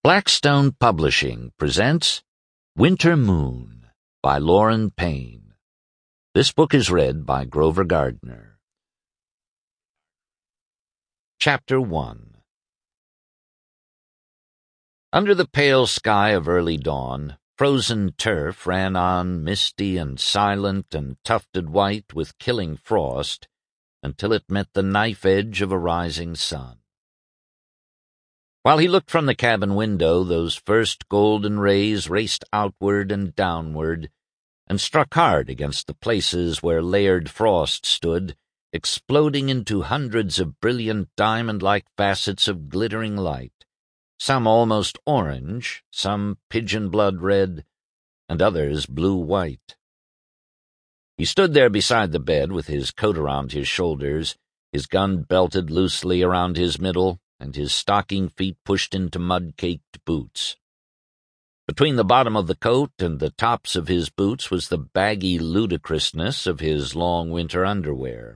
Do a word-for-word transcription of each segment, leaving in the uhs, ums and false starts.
Blackstone Publishing presents Winter Moon by Lauren Payne. This book is read by Grover Gardner. Chapter one. Under the pale sky of early dawn, frozen turf ran on misty and silent and tufted white with killing frost until it met the knife edge of a rising sun. While he looked from the cabin window, those first golden rays raced outward and downward and struck hard against the places where layered frost stood, exploding into hundreds of brilliant diamond-like facets of glittering light, some almost orange, some pigeon-blood red, and others blue-white. He stood there beside the bed with his coat around his shoulders, his gun belted loosely around his middle, and his stocking feet pushed into mud-caked boots. Between the bottom of the coat and the tops of his boots was the baggy ludicrousness of his long winter underwear.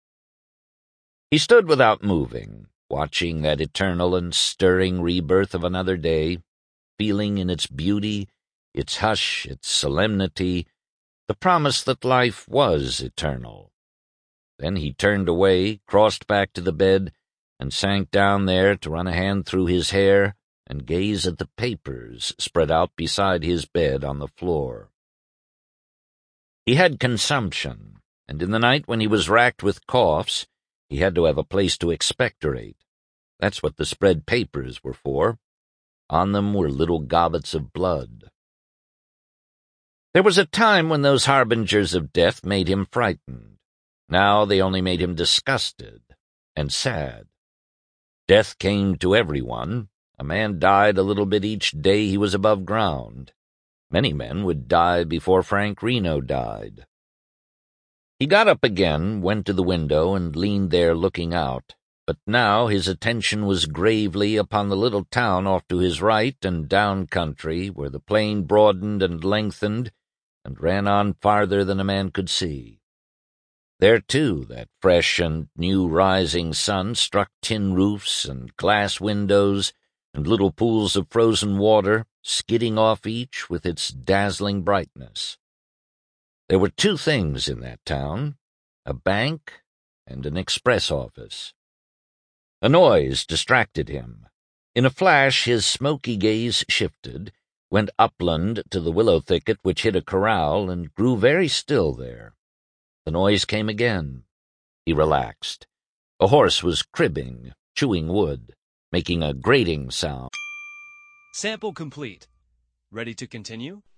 He stood without moving, watching that eternal and stirring rebirth of another day, feeling in its beauty, its hush, its solemnity, the promise that life was eternal. Then he turned away, crossed back to the bed, and sank down there to run a hand through his hair and gaze at the papers spread out beside his bed on the floor. He had consumption, and in the night when he was racked with coughs, he had to have a place to expectorate. That's what the spread papers were for. On them were little gobbets of blood. There was a time when those harbingers of death made him frightened. Now they only made him disgusted and sad. Death came to everyone. A man died a little bit each day he was above ground. Many men would die before Frank Reno died. He got up again, went to the window, and leaned there looking out. But now his attention was gravely upon the little town off to his right and down country, where the plain broadened and lengthened and ran on farther than a man could see. There, too, that fresh and new rising sun struck tin roofs and glass windows and little pools of frozen water, skidding off each with its dazzling brightness. There were two things in that town, a bank and an express office. A noise distracted him. In a flash his smoky gaze shifted, went upland to the willow thicket which hid a corral, and grew very still there. The noise came again. He relaxed. A horse was cribbing, chewing wood, making a grating sound. Sample complete. Ready to continue?